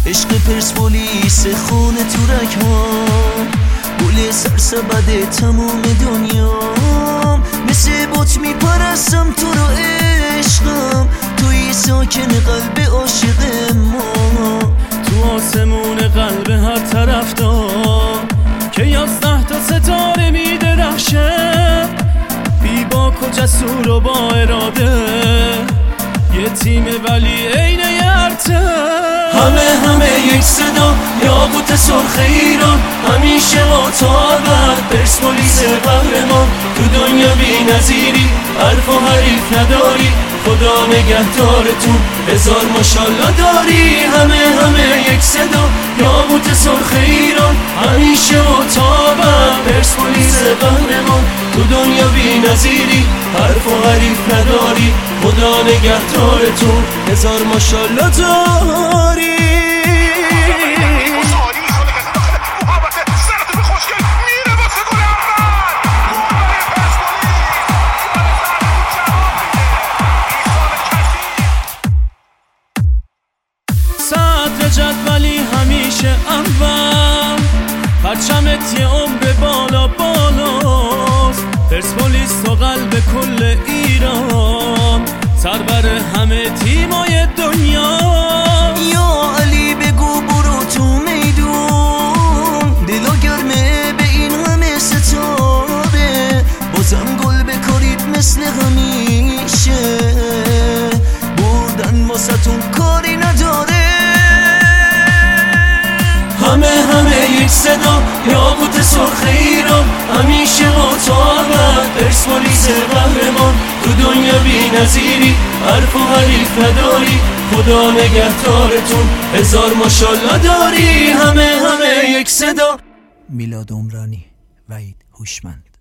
عشق پرسپولیس خونه تورک ها، گل سرسبد تموم دنیا. مثل بوت میپرستم تو رو عشقم، توی ساکن قلب عاشق ما. تو آسمون قلب هر طرف دار که 11 تا ستاره میدرخشه، بی باک و جسور و با اراده، یه تیم ولی عین یرته. همه یک صدا، یاقوت سرخ ایران، همیشه ما تا ابد پرسپولیس قهرمان. تو دنیا بی نظیری، حرف و حریف نداری، خدا نگهدارتون، هزار ماشالله داری. همه یک صدا، یاقوت سرخ ایران، همیشه و تا ابد پرسپولیس قهرمان. تو دنیا بی نظیری، حرف و حریف نداری، خدا نگهدارتون، هزار ماشالله داری. صدر جدولی همیشه اول، پرچمت یه عمر بالا بالاست. پرسپولیس تو قلب کل ایران، سربر همه تیمای دنیا. یا علی بگو برو تو میدون، دلو گرمه به این همه ستاره. بازم گل بکارید مثل همیشه، بردن واسه‌تون کاری نداره. همه یک صدا، یاقوت سرخ ایران، همیشه ما تا ابد پرسپولیس قهرمان. تو دنیا بی نظیری، حرف و حریف نداری، خدا نگهدارتون، هزار ماشالله داری. همه یک صدا. میلاد عمرانی، وحید هوشمند.